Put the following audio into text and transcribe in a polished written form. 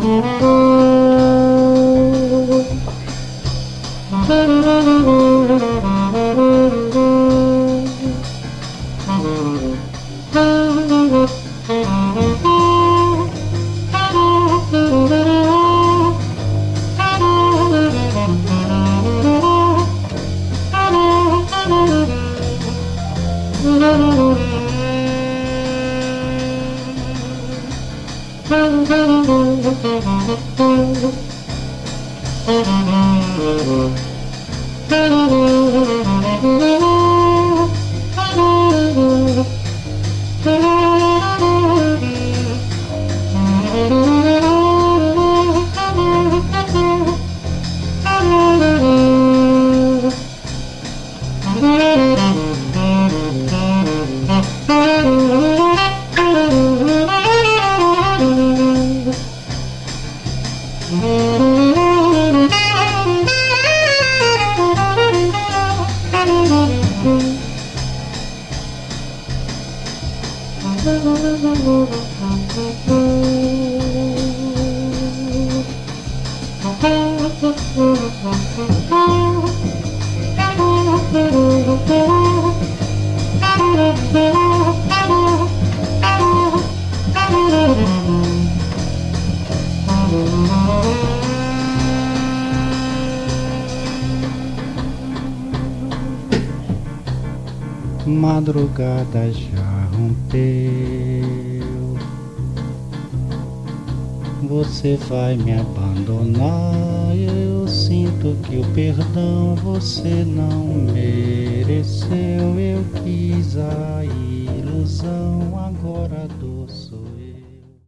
Madrugada já rompeu, você vai me abandonar. Eu sinto que o perdão você não mereceu. Eu quis a ilusão, agora a dor sou eu.